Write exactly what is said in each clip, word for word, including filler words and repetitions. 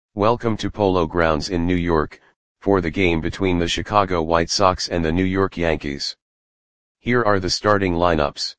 Welcome to Polo Grounds in New York, for the game between the Chicago White Sox and the New York Yankees. Here are the starting lineups.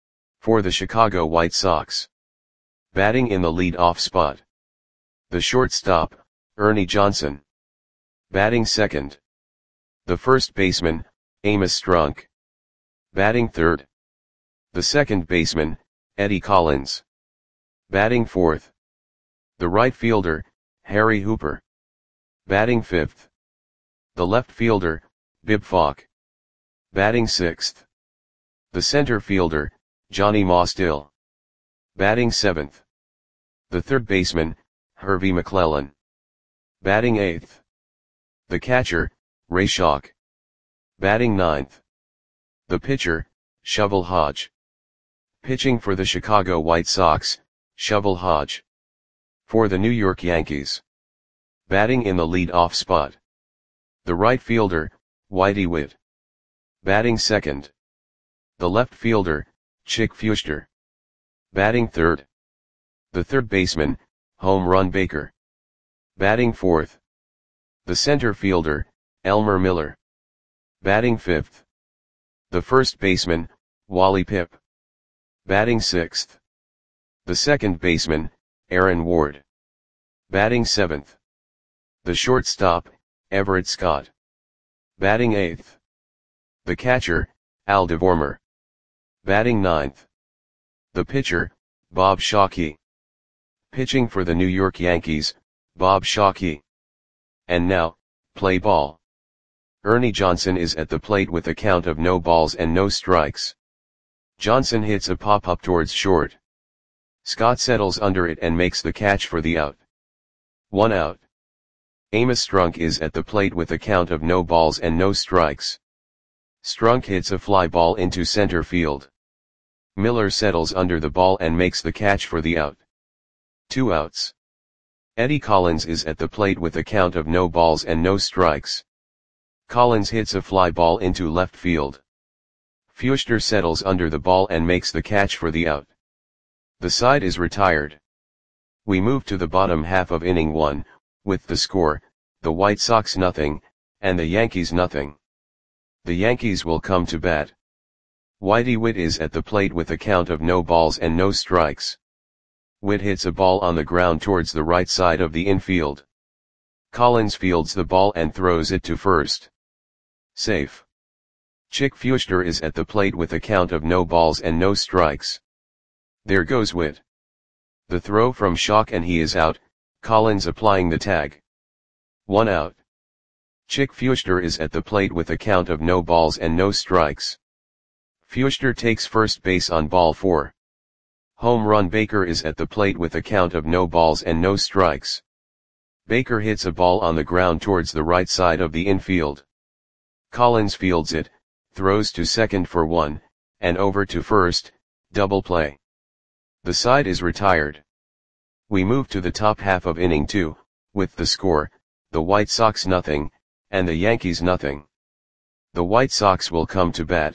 For the Chicago White Sox. Batting in the lead-off spot. The shortstop, Ernie Johnson. Batting second. The first baseman, Amos Strunk. Batting third. The second baseman, Eddie Collins. Batting fourth. The right fielder, Harry Hooper. Batting fifth. The left fielder, Bib Falk. Batting sixth. The center fielder, Johnny Mostill. Batting seventh. The third baseman, Hervey McClellan. Batting eighth. The catcher, Ray Schalk. Batting ninth. The pitcher, Shovel Hodge. Pitching for the Chicago White Sox, Shovel Hodge. For the New York Yankees. Batting in the lead-off spot. The right fielder, Whitey Witt. Batting second. The left fielder, Chick Feuchter. Batting third. The third baseman, Home Run Baker. Batting fourth. The center fielder, Elmer Miller. Batting fifth. The first baseman, Wally Pipp. Batting sixth. The second baseman, Aaron Ward. Batting seventh. The shortstop, Everett Scott. Batting eighth. The catcher, Al DeVormer. Batting ninth. The pitcher, Bob Shockey. Pitching for the New York Yankees, Bob Shockey. And now, play ball. Ernie Johnson is at the plate with a count of no balls and no strikes. Johnson hits a pop-up towards short. Scott settles under it and makes the catch for the out. One out. Amos Strunk is at the plate with a count of no balls and no strikes. Strunk hits a fly ball into center field. Miller settles under the ball and makes the catch for the out. Two outs. Eddie Collins is at the plate with a count of no balls and no strikes. Collins hits a fly ball into left field. Feuchter settles under the ball and makes the catch for the out. The side is retired. We move to the bottom half of inning one, with the score, the White Sox nothing, and the Yankees nothing. The Yankees will come to bat. Whitey Witt is at the plate with a count of no balls and no strikes. Witt hits a ball on the ground towards the right side of the infield. Collins fields the ball and throws it to first. Safe. Chick Feuchter is at the plate with a count of no balls and no strikes. There goes Witt. The throw from Schalk and he is out, Collins applying the tag. One out. Chick Feuchter is at the plate with a count of no balls and no strikes. Feuchter takes first base on ball four. Home Run Baker is at the plate with a count of no balls and no strikes. Baker hits a ball on the ground towards the right side of the infield. Collins fields it, throws to second for one, and over to first, double play. The side is retired. We move to the top half of inning two, with the score, the White Sox nothing, and the Yankees nothing. The White Sox will come to bat.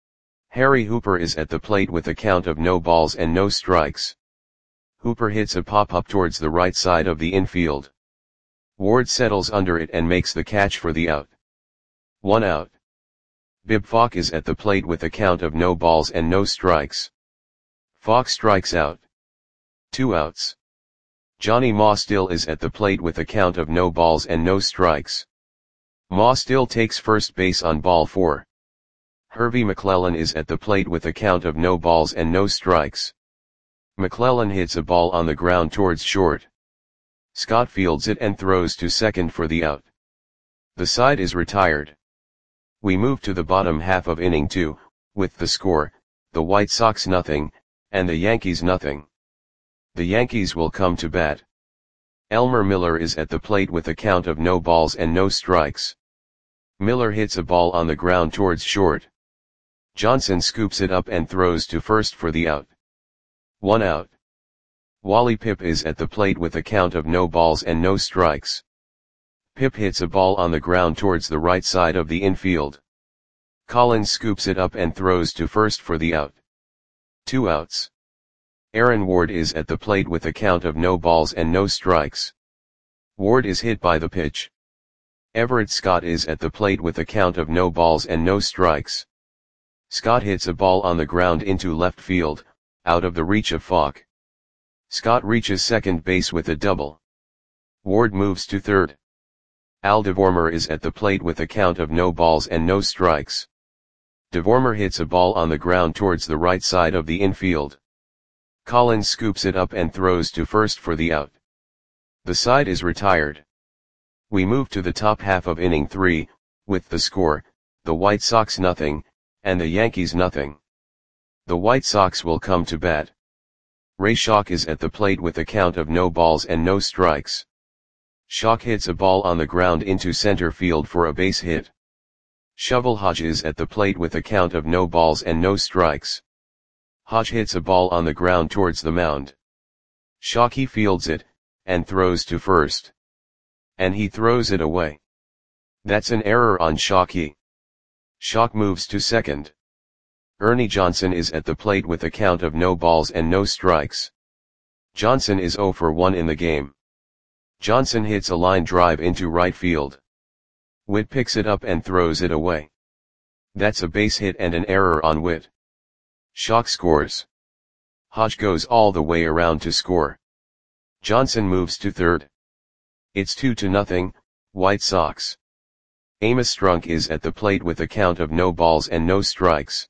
Harry Hooper is at the plate with a count of no balls and no strikes. Hooper hits a pop-up towards the right side of the infield. Ward settles under it and makes the catch for the out. One out. Bib Falk is at the plate with a count of no balls and no strikes. Falk strikes out. Two outs. Johnny Mostill is at the plate with a count of no balls and no strikes. Mostill takes first base on ball four. Hervey McClellan is at the plate with a count of no balls and no strikes. McClellan hits a ball on the ground towards short. Scott fields it and throws to second for the out. The side is retired. We move to the bottom half of inning two, with the score, the White Sox nothing, and the Yankees nothing. The Yankees will come to bat. Elmer Miller is at the plate with a count of no balls and no strikes. Miller hits a ball on the ground towards short. Johnson scoops it up and throws to first for the out. One out. Wally Pipp is at the plate with a count of no balls and no strikes. Pipp hits a ball on the ground towards the right side of the infield. Collins scoops it up and throws to first for the out. Two outs. Aaron Ward is at the plate with a count of no balls and no strikes. Ward is hit by the pitch. Everett Scott is at the plate with a count of no balls and no strikes. Scott hits a ball on the ground into left field, out of the reach of Falk. Scott reaches second base with a double. Ward moves to third. Al DeVormer is at the plate with a count of no balls and no strikes. DeVormer hits a ball on the ground towards the right side of the infield. Collins scoops it up and throws to first for the out. The side is retired. We move to the top half of inning three, with the score, the White Sox nothing, and the Yankees nothing. The White Sox will come to bat. Ray Schalk is at the plate with a count of no balls and no strikes. Schalk hits a ball on the ground into center field for a base hit. Shovel Hodge is at the plate with a count of no balls and no strikes. Hodge hits a ball on the ground towards the mound. Shockey fields it, and throws to first. And he throws it away. That's an error on Shockey. Schalk moves to second. Ernie Johnson is at the plate with a count of no balls and no strikes. Johnson is oh for one in the game. Johnson hits a line drive into right field. Witt picks it up and throws it away. That's a base hit and an error on Witt. Schalk scores. Hodge goes all the way around to score. Johnson moves to third. It's two to nothing, White Sox. Amos Strunk is at the plate with a count of no balls and no strikes.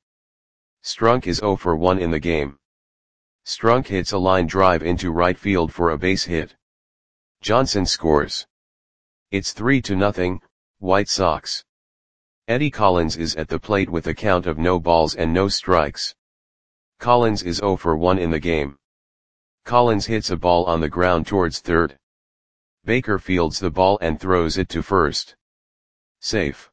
Strunk is oh for one in the game. Strunk hits a line drive into right field for a base hit. Johnson scores. It's three to nothing, White Sox. Eddie Collins is at the plate with a count of no balls and no strikes. Collins is oh for one in the game. Collins hits a ball on the ground towards third. Baker fields the ball and throws it to first. Safe.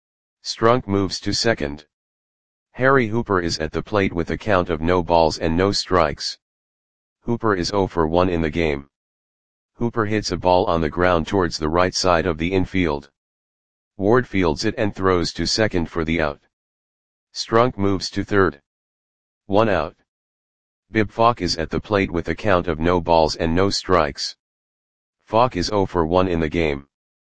Strunk moves to second. Harry Hooper is at the plate with a count of no balls and no strikes. Hooper is oh for one in the game. Hooper hits a ball on the ground towards the right side of the infield. Ward fields it and throws to second for the out. Strunk moves to third. One out. Bib Falk is at the plate with a count of no balls and no strikes. Falk is oh for one in the game.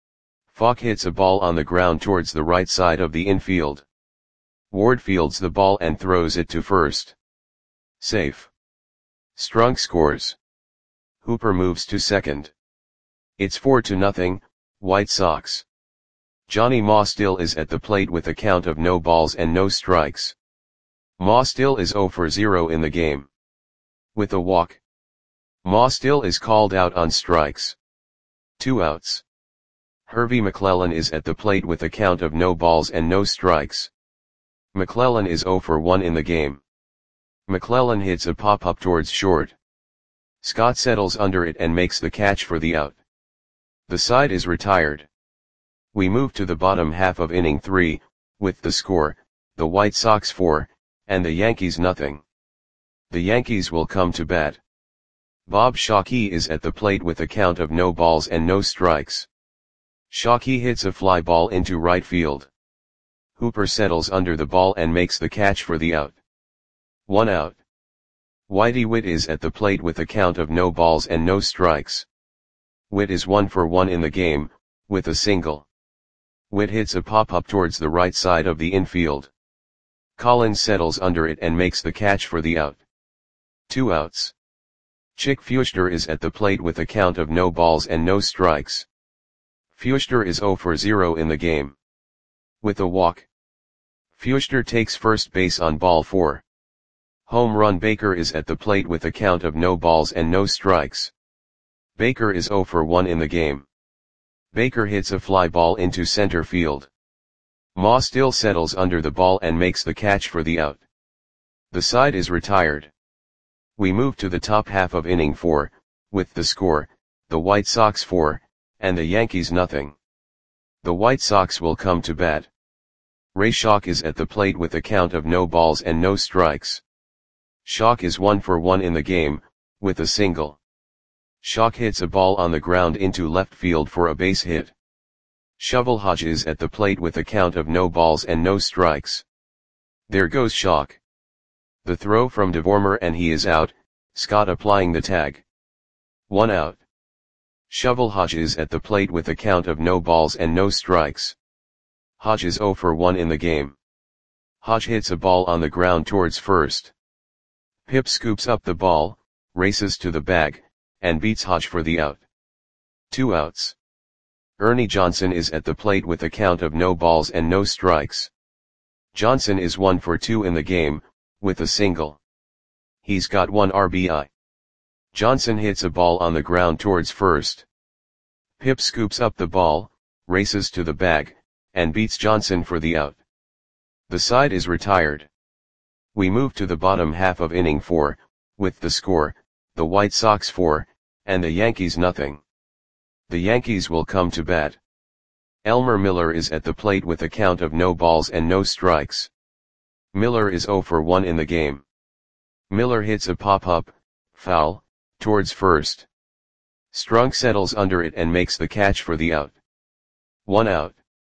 Falk hits a ball on the ground towards the right side of the infield. Ward fields the ball and throws it to first. Safe. Strunk scores. Hooper moves to second. It's four to nothing, White Sox. Johnny Mostill is at the plate with a count of no balls and no strikes. Mostill is oh for zero in the game. With a walk. Mostill is called out on strikes. Two outs. Hervey McClellan is at the plate with a count of no balls and no strikes. McClellan is oh for one in the game. McClellan hits a pop-up towards short. Scott settles under it and makes the catch for the out. The side is retired. We move to the bottom half of inning three, with the score, the White Sox four, and the Yankees nothing. The Yankees will come to bat. Bob Shockey is at the plate with a count of no balls and no strikes. Shockey hits a fly ball into right field. Hooper settles under the ball and makes the catch for the out. One out. Whitey Witt is at the plate with a count of no balls and no strikes. Witt is one for one in the game, with a single. Witt hits a pop-up towards the right side of the infield. Collins settles under it and makes the catch for the out. Two outs. Chick Feuchter is at the plate with a count of no balls and no strikes. Feuchter is oh for zero in the game. With a walk. Feuchter takes first base on ball four. Home run Baker is at the plate with a count of no balls and no strikes. Baker is oh for one in the game. Baker hits a fly ball into center field. Mostill settles under the ball and makes the catch for the out. The side is retired. We move to the top half of inning four, with the score, the White Sox four, and the Yankees nothing. The White Sox will come to bat. Ray Schalk is at the plate with a count of no balls and no strikes. Schalk is one for one in the game, with a single. Schalk hits a ball on the ground into left field for a base hit. Shovel Hodge is at the plate with a count of no balls and no strikes. There goes Schalk. The throw from DeVormer and he is out, Scott applying the tag. One out. Shovel Hodge is at the plate with a count of no balls and no strikes. Hodge is zero for one in the game. Hodge hits a ball on the ground towards first. Pip scoops up the ball, races to the bag, and beats Hodge for the out. Two outs. Ernie Johnson is at the plate with a count of no balls and no strikes. Johnson is one for two in the game, with a single. He's got one R B I. Johnson hits a ball on the ground towards first. Pip scoops up the ball, races to the bag, and beats Johnson for the out. The side is retired. We move to the bottom half of inning four, with the score, the White Sox four, and the Yankees nothing. The Yankees will come to bat. Elmer Miller is at the plate with a count of no balls and no strikes. Miller is zero for one in the game. Miller hits a pop-up, foul, towards first. Strunk settles under it and makes the catch for the out. One out.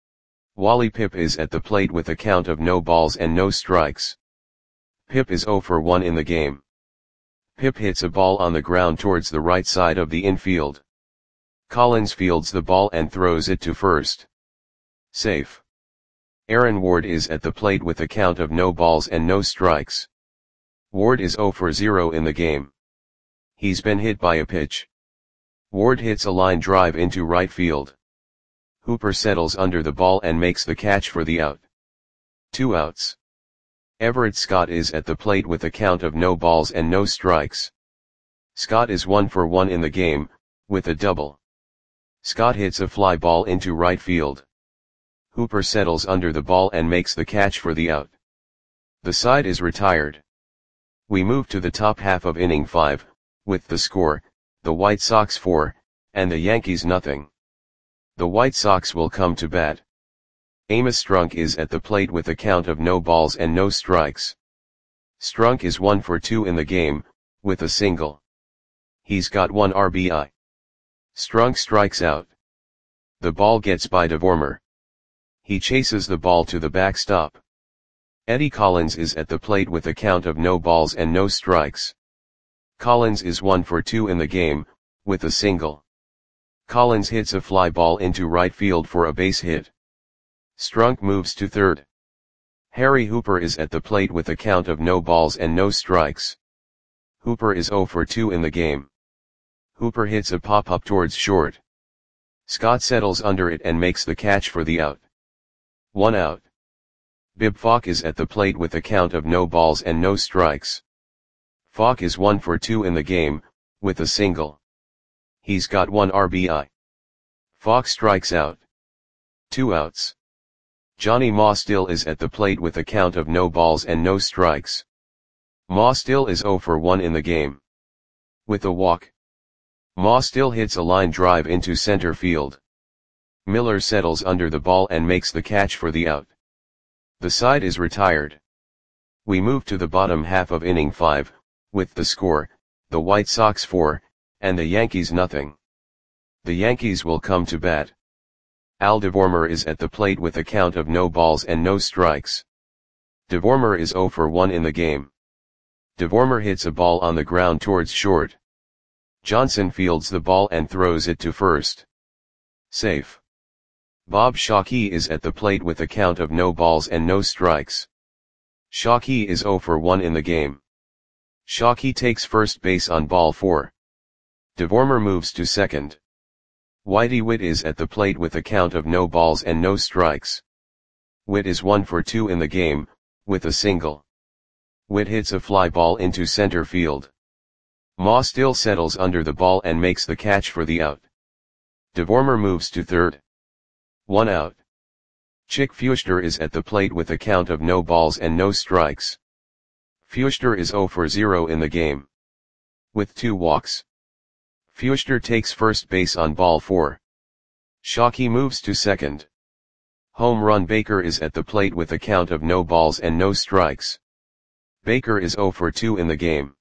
Wally Pipp is at the plate with a count of no balls and no strikes. Pipp is zero for one in the game. Pipp hits a ball on the ground towards the right side of the infield. Collins fields the ball and throws it to first. Safe. Aaron Ward is at the plate with a count of no balls and no strikes. Ward is zero for zero in the game. He's been hit by a pitch. Ward hits a line drive into right field. Hooper settles under the ball and makes the catch for the out. Two outs. Everett Scott is at the plate with a count of no balls and no strikes. Scott is one for one in the game, with a double. Scott hits a fly ball into right field. Hooper settles under the ball and makes the catch for the out. The side is retired. We move to the top half of inning five, with the score, the White Sox four, and the Yankees nothing. The White Sox will come to bat. Amos Strunk is at the plate with a count of no balls and no strikes. Strunk is one for two in the game, with a single. He's got one R B I. Strunk strikes out. The ball gets by DeVormer. He chases the ball to the backstop. Eddie Collins is at the plate with a count of no balls and no strikes. Collins is one for two in the game, with a single. Collins hits a fly ball into right field for a base hit. Strunk moves to third. Harry Hooper is at the plate with a count of no balls and no strikes. Hooper is zero for two in the game. Hooper hits a pop-up towards short. Scott settles under it and makes the catch for the out. One out. Bib Falk is at the plate with a count of no balls and no strikes. Falk is one for two in the game, with a single. He's got one R B I. Falk strikes out. Two outs. Johnny Mostill is at the plate with a count of no balls and no strikes. Mostill is zero for one in the game. With a walk. Mostill hits a line drive into center field. Miller settles under the ball and makes the catch for the out. The side is retired. We move to the bottom half of inning five, with the score, the White Sox four, and the Yankees nothing. The Yankees will come to bat. Al DeVormer is at the plate with a count of no balls and no strikes. DeVormer is zero for one in the game. DeVormer hits a ball on the ground towards short. Johnson fields the ball and throws it to first. Safe. Bob Shockey is at the plate with a count of no balls and no strikes. Shockey is zero for one in the game. Shockey takes first base on ball four. DeVormer moves to second. Whitey Witt is at the plate with a count of no balls and no strikes. Witt is one for two in the game, with a single. Witt hits a fly ball into center field. Mostill settles under the ball and makes the catch for the out. DeVormer moves to third. One out. Chick Feuchter is at the plate with a count of no balls and no strikes. Feuchter is zero for zero in the game. With two walks. Feuchter takes first base on ball four. Shockey moves to second. Home Run Baker is at the plate with a count of no balls and no strikes. Baker is zero for two in the game.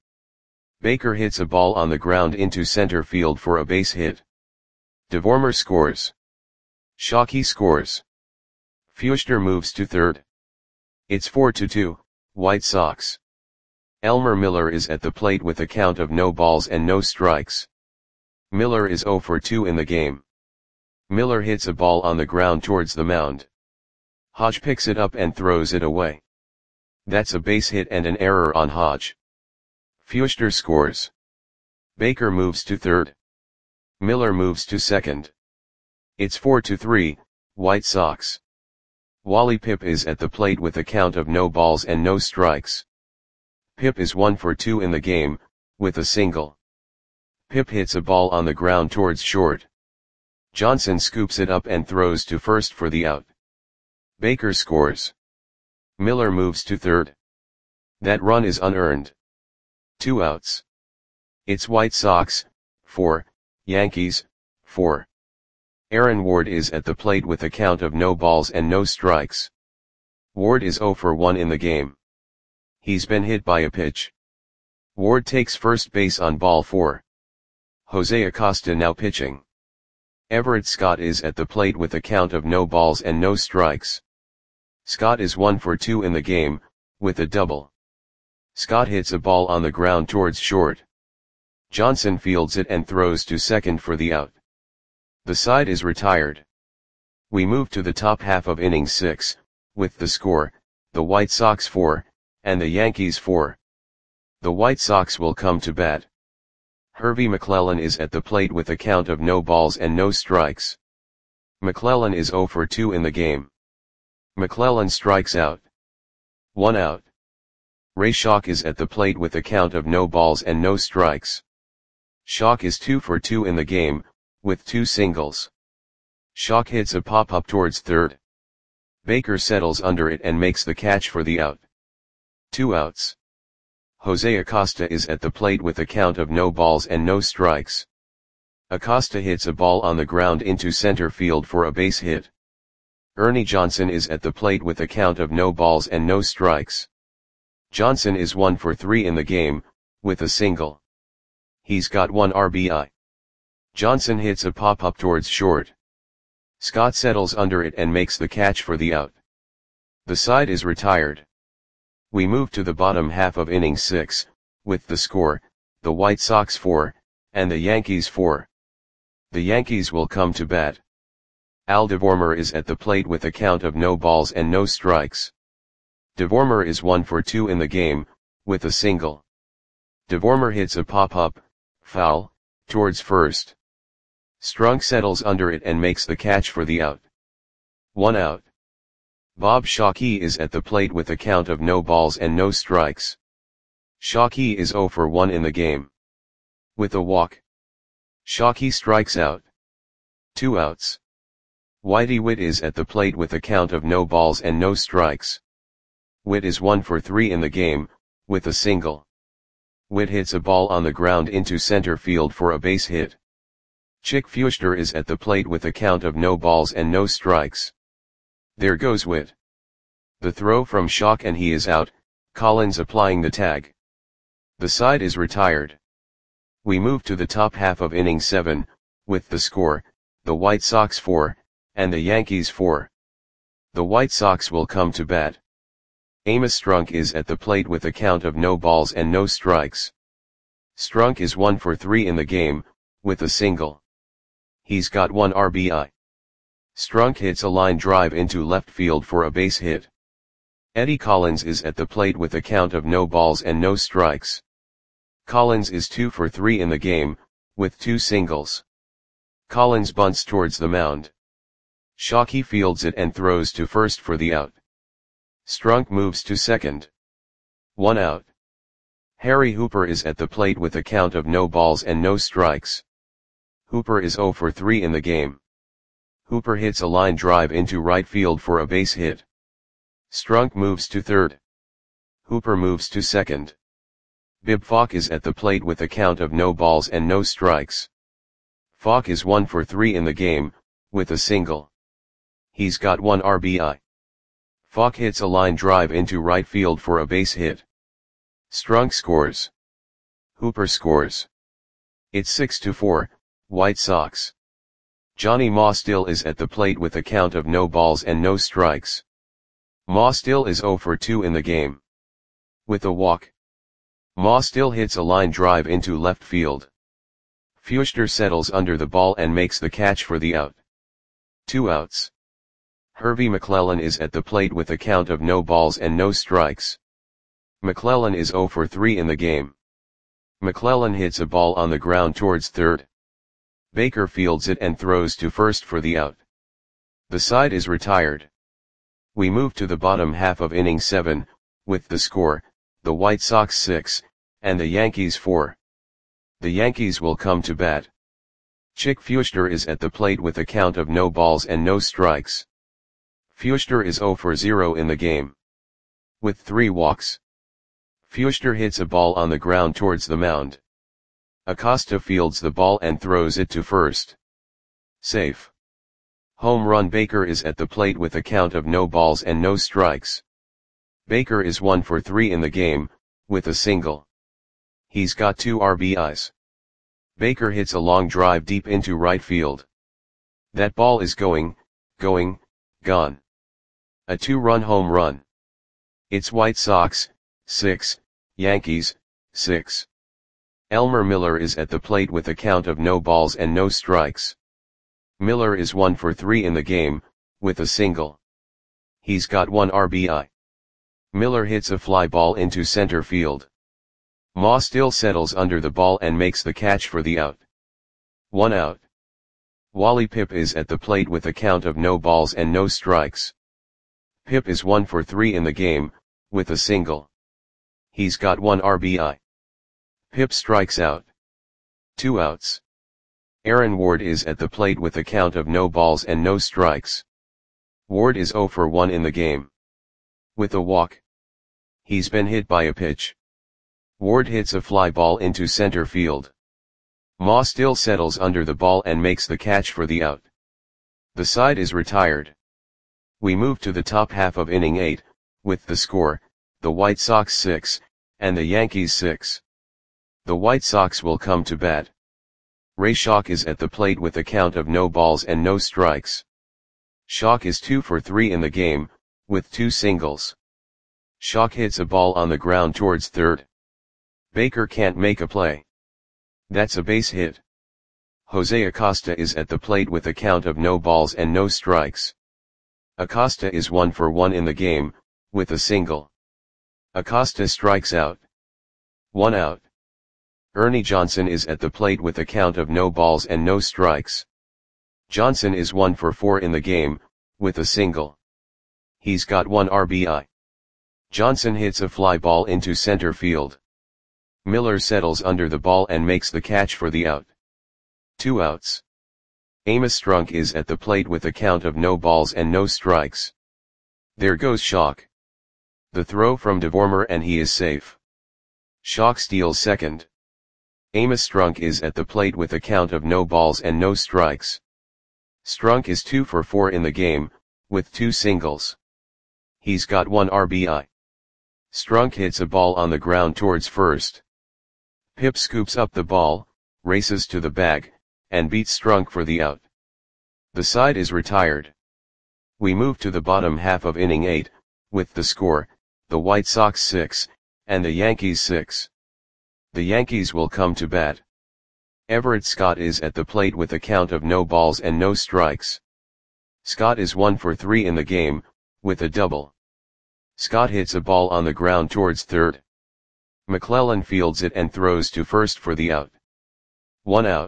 Baker hits a ball on the ground into center field for a base hit. DeVormer scores. Shockey scores. Feuchter moves to third. It's four to two, White Sox. Elmer Miller is at the plate with a count of no balls and no strikes. Miller is zero for two in the game. Miller hits a ball on the ground towards the mound. Hodge picks it up and throws it away. That's a base hit and an error on Hodge. Feuchter scores. Baker moves to third. Miller moves to second. It's four to three, White Sox. Wally Pipp is at the plate with a count of no balls and no strikes. Pipp is one for two in the game, with a single. Pipp hits a ball on the ground towards short. Johnson scoops it up and throws to first for the out. Baker scores. Miller moves to third. That run is unearned. Two outs. It's White Sox, four, Yankees, four. Aaron Ward is at the plate with a count of no balls and no strikes. Ward is zero for one in the game. He's been hit by a pitch. Ward takes first base on ball four. Jose Acosta now pitching. Everett Scott is at the plate with a count of no balls and no strikes. Scott is one for two in the game, with a double. Scott hits a ball on the ground towards short. Johnson fields it and throws to second for the out. The side is retired. We move to the top half of inning six, with the score, the White Sox four, and the Yankees four. The White Sox will come to bat. Hervey McClellan is at the plate with a count of no balls and no strikes. McClellan is zero for two in the game. McClellan strikes out. One out. Ray Schock is at the plate with a count of no balls and no strikes. Schock is two for two in the game, with two singles. Schock hits a pop-up towards third. Baker settles under it and makes the catch for the out. Two outs. Jose Acosta is at the plate with a count of no balls and no strikes. Acosta hits a ball on the ground into center field for a base hit. Ernie Johnson is at the plate with a count of no balls and no strikes. Johnson is one for three in the game, with a single. He's got one R B I. Johnson hits a pop-up towards short. Scott settles under it and makes the catch for the out. The side is retired. We move to the bottom half of inning six, with the score, the White Sox four, and the Yankees four. The Yankees will come to bat. Al DeVormer is at the plate with a count of no balls and no strikes. DeVormer is one for two in the game, with a single. DeVormer hits a pop-up, foul, towards first. Strunk settles under it and makes the catch for the out. One out. Bob Shockey is at the plate with a count of no balls and no strikes. Shockey is zero for one in the game. With a walk. Shockey strikes out. Two outs. Whitey Witt is at the plate with a count of no balls and no strikes. Witt is one for three in the game, with a single. Witt hits a ball on the ground into center field for a base hit. Chick Feuchter is at the plate with a count of no balls and no strikes. There goes Witt. The throw from Schock and he is out, Collins applying the tag. The side is retired. We move to the top half of inning seven, with the score, the White Sox four, and the Yankees four. The White Sox will come to bat. Amos Strunk is at the plate with a count of no balls and no strikes. Strunk is one for three in the game, with a single. He's got one R B I. Strunk hits a line drive into left field for a base hit. Eddie Collins is at the plate with a count of no balls and no strikes. Collins is two for three in the game, with two singles. Collins bunts towards the mound. Shockey fields it and throws to first for the out. Strunk moves to second. One out. Harry Hooper is at the plate with a count of no balls and no strikes. Hooper is zero for three in the game. Hooper hits a line drive into right field for a base hit. Strunk moves to third. Hooper moves to second. Bib Falk is at the plate with a count of no balls and no strikes. Falk is one for three in the game, with a single. He's got one R B I. Falk hits a line drive into right field for a base hit. Strunk scores. Hooper scores. It's six to four, White Sox. Johnny Ma still is at the plate with a count of no balls and no strikes. Ma still is zero for two in the game. With a walk. Ma still hits a line drive into left field. Feuchter settles under the ball and makes the catch for the out. Two outs. Hervey McClellan is at the plate with a count of no balls and no strikes. McClellan is zero for three in the game. McClellan hits a ball on the ground towards third. Baker fields it and throws to first for the out. The side is retired. We move to the bottom half of inning seven, with the score, the White Sox six, and the Yankees four. The Yankees will come to bat. Chick Feuchter is at the plate with a count of no balls and no strikes. Feuchter is zero for zero in the game. With three walks. Feuchter hits a ball on the ground towards the mound. Acosta fields the ball and throws it to first. Safe. Home run. Baker is at the plate with a count of no balls and no strikes. Baker is one for three in the game, with a single. He's got two R B Is. Baker hits a long drive deep into right field. That ball is going, going, gone. A two-run home run. It's White Sox, six, Yankees, six. Elmer Miller is at the plate with a count of no balls and no strikes. Miller is one for three in the game, with a single. He's got one R B I. Miller hits a fly ball into center field. Ma still settles under the ball and makes the catch for the out. One out. Wally Pipp is at the plate with a count of no balls and no strikes. Pipp is one for three in the game, with a single. He's got one R B I. Pipp strikes out. Two outs. Aaron Ward is at the plate with a count of no balls and no strikes. Ward is zero for one in the game. With a walk. He's been hit by a pitch. Ward hits a fly ball into center field. Ma still settles under the ball and makes the catch for the out. The side is retired. We move to the top half of inning eight, with the score, the White Sox six, and the Yankees six. The White Sox will come to bat. Ray Schalk is at the plate with a count of no balls and no strikes. Schalk is two for three in the game, with two singles. Schalk hits a ball on the ground towards third. Baker can't make a play. That's a base hit. Jose Acosta is at the plate with a count of no balls and no strikes. Acosta is one for one in the game, with a single. Acosta strikes out. One out. Ernie Johnson is at the plate with a count of no balls and no strikes. Johnson is one for four in the game, with a single. He's got one R B I. Johnson hits a fly ball into center field. Miller settles under the ball and makes the catch for the out. Two outs. Amos Strunk is at the plate with a count of no balls and no strikes. There goes Schalk. The throw from DeVormer and he is safe. Schalk steals second. Amos Strunk is at the plate with a count of no balls and no strikes. Strunk is two for four in the game, with two singles. He's got one R B I. Strunk hits a ball on the ground towards first. Pipp scoops up the ball, races to the bag, and beats Strunk for the out. The side is retired. We move to the bottom half of inning eight, with the score, the White Sox six, and the Yankees six. The Yankees will come to bat. Everett Scott is at the plate with a count of no balls and no strikes. Scott is one for three in the game, with a double. Scott hits a ball on the ground towards third. McClellan fields it and throws to first for the out. One out.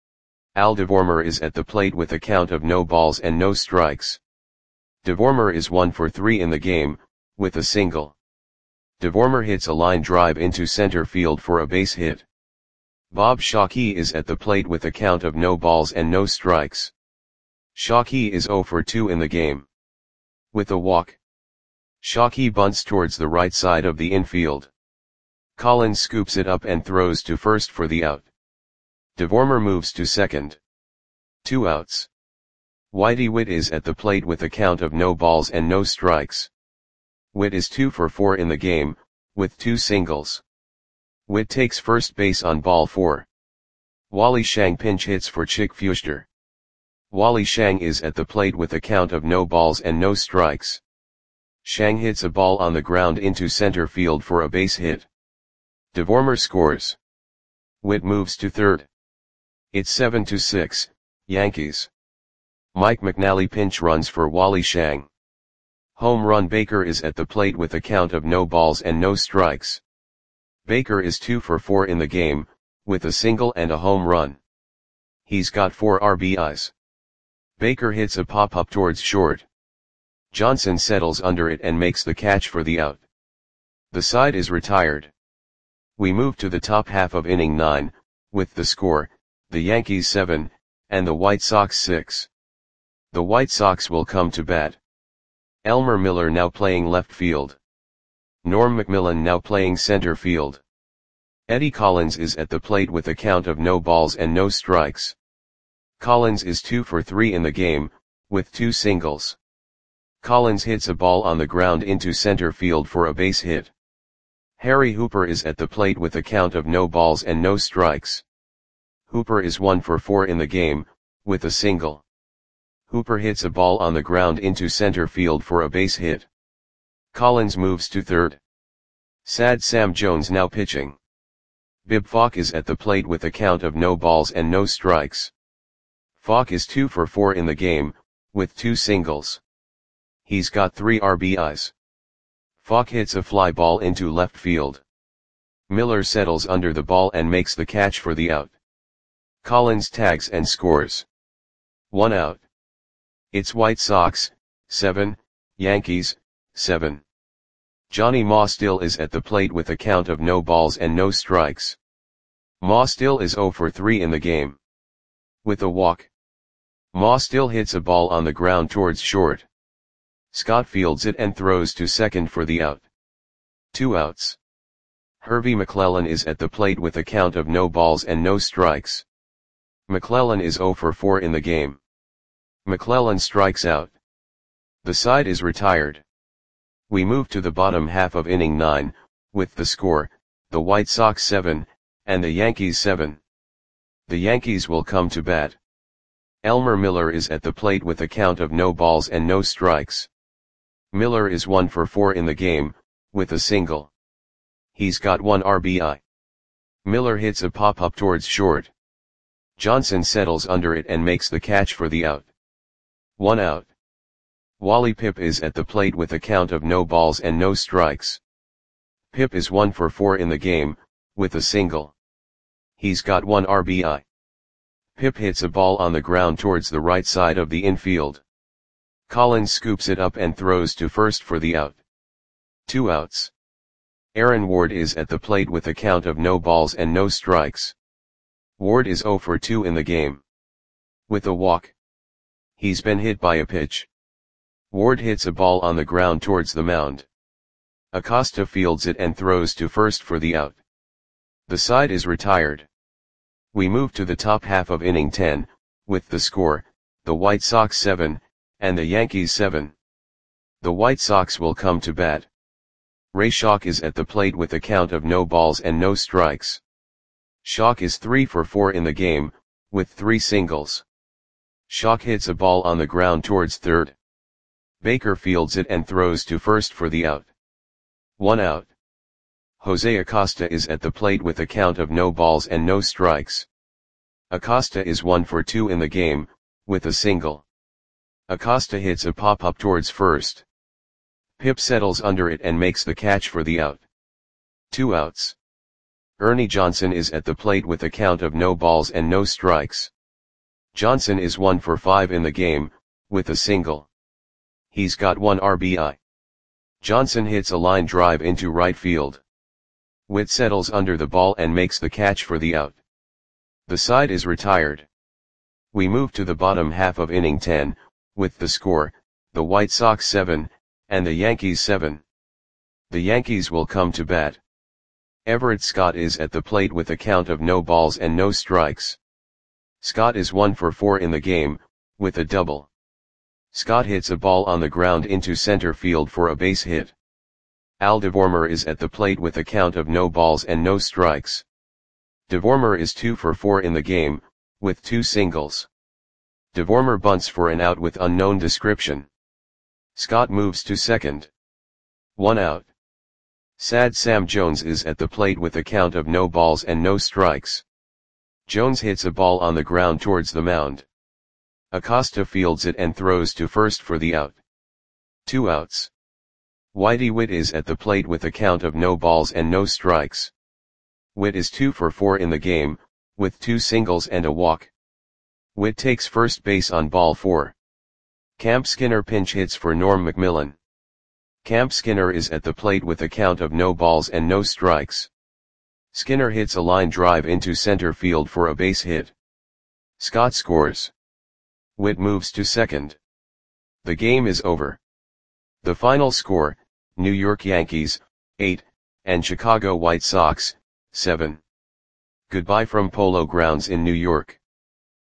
Al DeVormer is at the plate with a count of no balls and no strikes. DeVormer is one for three in the game, with a single. DeVormer hits a line drive into center field for a base hit. Bob Shockey is at the plate with a count of no balls and no strikes. Shockey is zero for two in the game. With a walk. Shockey bunts towards the right side of the infield. Collins scoops it up and throws to first for the out. DeVormer moves to second. Two outs. Whitey Witt is at the plate with a count of no balls and no strikes. Witt is two for four in the game, with two singles. Witt takes first base on ball four. Wally Shang pinch hits for Chick Feuchter. Wally Shang is at the plate with a count of no balls and no strikes. Shang hits a ball on the ground into center field for a base hit. DeVormer scores. Witt moves to third. It's seven to six, Yankees. Mike McNally pinch runs for Wally Shang. Home run. Baker is at the plate with a count of no balls and no strikes. Baker is two for four in the game, with a single and a home run. He's got four R B Is. Baker hits a pop-up towards short. Johnson settles under it and makes the catch for the out. The side is retired. We move to the top half of inning nine, with the score, the Yankees seven, and the White Sox six. The White Sox will come to bat. Elmer Miller now playing left field. Norm Macmillan now playing center field. Eddie Collins is at the plate with a count of no balls and no strikes. Collins is two for three in the game, with two singles. Collins hits a ball on the ground into center field for a base hit. Harry Hooper is at the plate with a count of no balls and no strikes. Hooper is one for four in the game, with a single. Hooper hits a ball on the ground into center field for a base hit. Collins moves to third. Sad Sam Jones now pitching. Bib Falk is at the plate with a count of no balls and no strikes. Falk is two for four in the game, with two singles. He's got three R B Is. Falk hits a fly ball into left field. Miller settles under the ball and makes the catch for the out. Collins tags and scores. One out. It's White Sox, seven, Yankees, seven. Johnny Ma still is at the plate with a count of no balls and no strikes. Ma still is zero for three in the game. With a walk. Ma still hits a ball on the ground towards short. Scott fields it and throws to second for the out. Two outs. Hervey McClellan is at the plate with a count of no balls and no strikes. McClellan is zero for four in the game. McClellan strikes out. The side is retired. We move to the bottom half of inning nine, with the score, the White Sox seven, and the Yankees seven. The Yankees will come to bat. Elmer Miller is at the plate with a count of no balls and no strikes. Miller is one for four in the game, with a single. He's got one R B I. Miller hits a pop-up towards short. Johnson settles under it and makes the catch for the out. One out. Wally Pipp is at the plate with a count of no balls and no strikes. Pipp is one for four in the game, with a single. He's got one R B I. Pipp hits a ball on the ground towards the right side of the infield. Collins scoops it up and throws to first for the out. Two outs. Aaron Ward is at the plate with a count of no balls and no strikes. Ward is zero for two in the game. With a walk. He's been hit by a pitch. Ward hits a ball on the ground towards the mound. Acosta fields it and throws to first for the out. The side is retired. We move to the top half of inning ten, with the score, the White Sox seven, and the Yankees seven. The White Sox will come to bat. Ray Schalk is at the plate with a count of no balls and no strikes. Schalk is three for four in the game, with three singles. Schalk hits a ball on the ground towards third. Baker fields it and throws to first for the out. One out. Jose Acosta is at the plate with a count of no balls and no strikes. Acosta is one for two in the game, with a single. Acosta hits a pop-up towards first. Pipp settles under it and makes the catch for the out. Two outs. Ernie Johnson is at the plate with a count of no balls and no strikes. Johnson is one for five in the game, with a single. He's got one R B I. Johnson hits a line drive into right field. Witt settles under the ball and makes the catch for the out. The side is retired. We move to the bottom half of inning ten, with the score, the White Sox seven, and the Yankees seven. The Yankees will come to bat. Everett Scott is at the plate with a count of no balls and no strikes. Scott is one for four in the game, with a double. Scott hits a ball on the ground into center field for a base hit. Al DeVormer is at the plate with a count of no balls and no strikes. DeVormer is two for four in the game, with two singles. DeVormer bunts for an out with unknown description. Scott moves to second. One out. Sad Sam Jones is at the plate with a count of no balls and no strikes. Jones hits a ball on the ground towards the mound. Acosta fields it and throws to first for the out. Two outs. Whitey Witt is at the plate with a count of no balls and no strikes. Witt is two for four in the game, with two singles and a walk. Witt takes first base on ball four. Camp Skinner pinch hits for Norm McMillan. Camp Skinner is at the plate with a count of no balls and no strikes. Skinner hits a line drive into center field for a base hit. Scott scores. Witt moves to second. The game is over. The final score, New York Yankees, eight, and Chicago White Sox, seven. Goodbye from Polo Grounds in New York.